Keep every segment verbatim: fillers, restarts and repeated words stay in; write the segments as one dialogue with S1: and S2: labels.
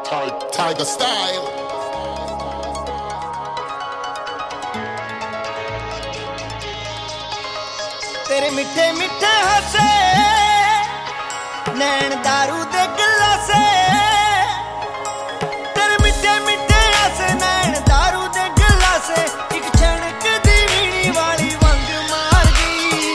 S1: Tiger style.
S2: तेरे मिठे मिठे हसे नैन दारू दे गिलासे, तेरे मिठे मिठे हसे नैन दारू दे गिलासे, एक छणक दी वीणी वाली वंग मार गई।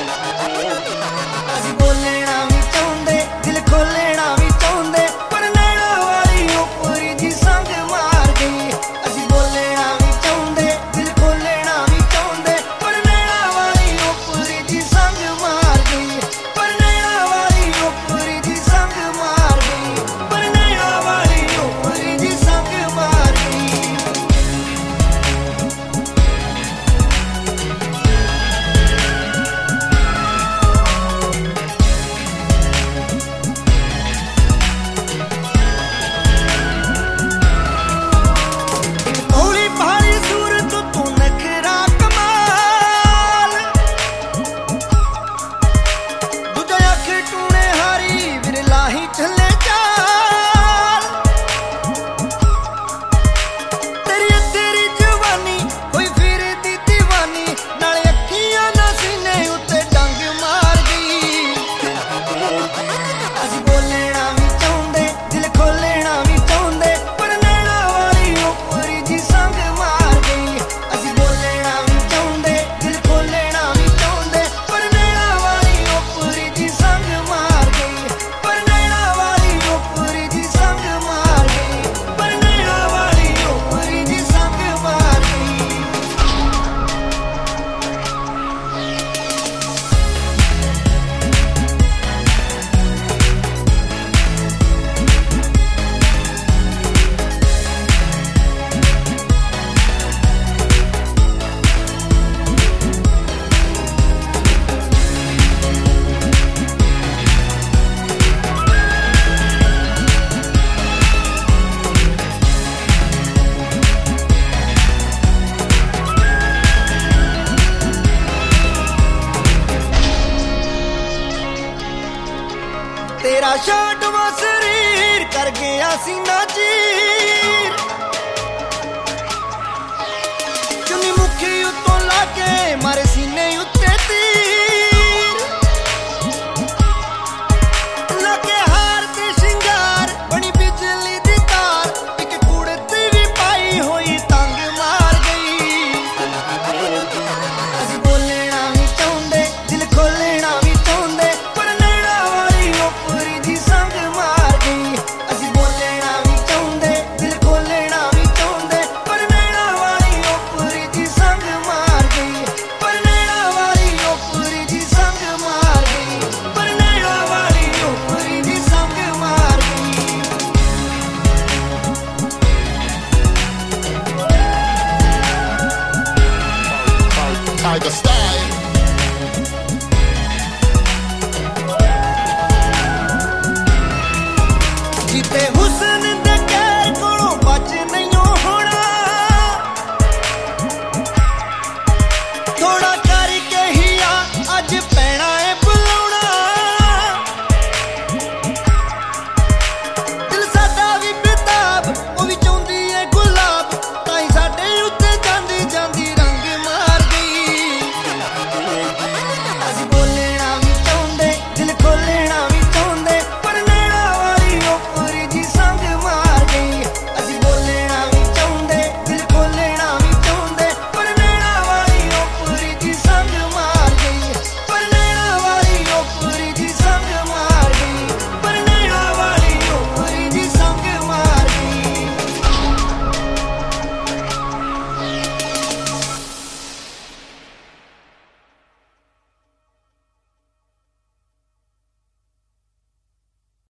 S2: असी बोलना भी चाहुंदे दिल खोलना भी चाहुंदे, पर नैना वाली ओपरी जी संग मार गई। असी बोलना भी चाहुंदे दिल खोलना भी चाहुंदे, पर नैना वाली ओपरी जी संग मार गई। पर नैना वाली ओपरी जी संग मार गई, पर नैना वाली ओपरी जी संग मार गई। भोली भाली सूरत तू नखरा कमाल, दूजा अख टूने हारी विरला ही चले चाल। तेरी तेरी जवानी होई फिर दी दीवानी, नाले अखियां ना सीने उत्ते डंग मार गई। असी बोलना भी चाहुंदे दिल खोलना भी चाहुंदे, पर नैना वाली ओपरी जी संग मार गई। असी बोलना भी चाहुंदे दिल खोलना भी चाहुंदे, पर नैना वाली ओपरी जी संग मार गई। पर नैना वाली ओपरी जी संग मार गई, पर नैना वाली ओपरी जी संग मार गई। तेरा शाडवा शरीर कर गया सीना जी,